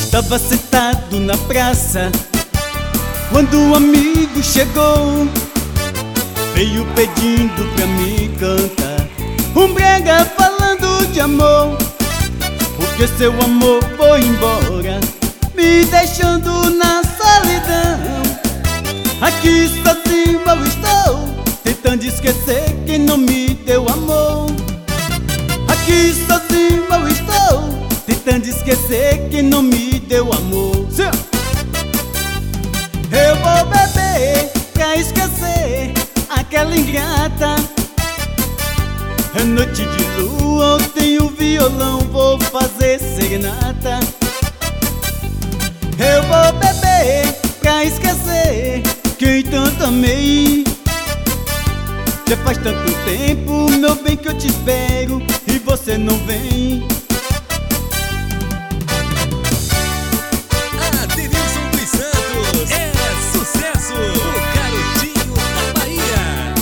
Tava sentado na praça quando um amigo chegou, veio pedindo pra me cantar um brega falando de amor, porque seu amor foi embora, me deixando na solidão. Aqui sozinho eu estou, tentando esquecer quem não me deu amor. Aqui sozinho eu estou, tentando esquecer quem não me deu amor. Sim. Eu vou beber pra esquecer aquela ingrata. É noite de lua, eu tenho violão, vou fazer serenata. Eu vou beber pra esquecer quem tanto amei. Já faz tanto tempo, meu bem, que eu te espero e você não vem. Adenilson dos Santos é sucesso, o garotinho da Bahia.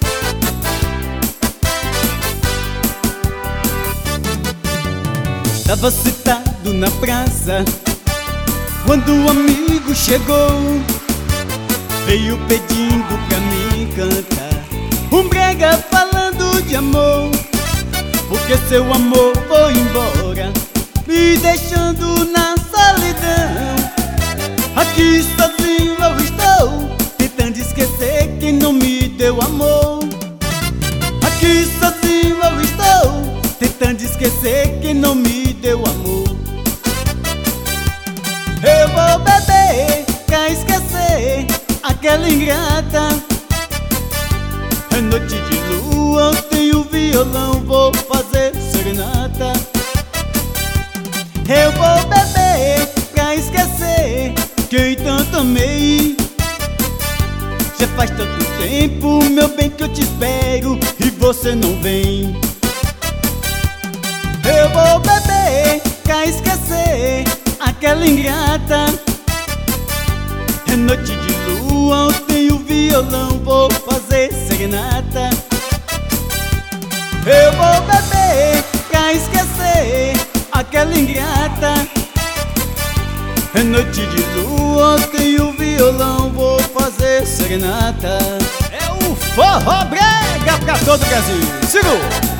Tava sentado na praça quando um amigo chegou, veio pedindo pra me cantar um brega falando de amor, porque seu amor foi embora, me deixando na solidão. Aqui sozinho eu estou, tentando esquecer quem não me deu amor. Aqui sozinho eu estou, tentando esquecer quem não me deu amor. Eu vou beber pra esquecer aquela ingrata. É noite de lua, eu tenho violão, vou fazer serenata. Eu vou beber pra esquecer quem tanto amei. Já faz tanto tempo, meu bem, que eu te espero e você não vem. Eu vou beber pra esquecer aquela ingrata. É noite de lua, eu tenho violão, vou fazer serenata. Eu vou beber pra esquecer aquela ingrata. É noite de lua, eu tenho violão, vou fazer serenata. É o Forró Brega pra todo o Brasil. Segura!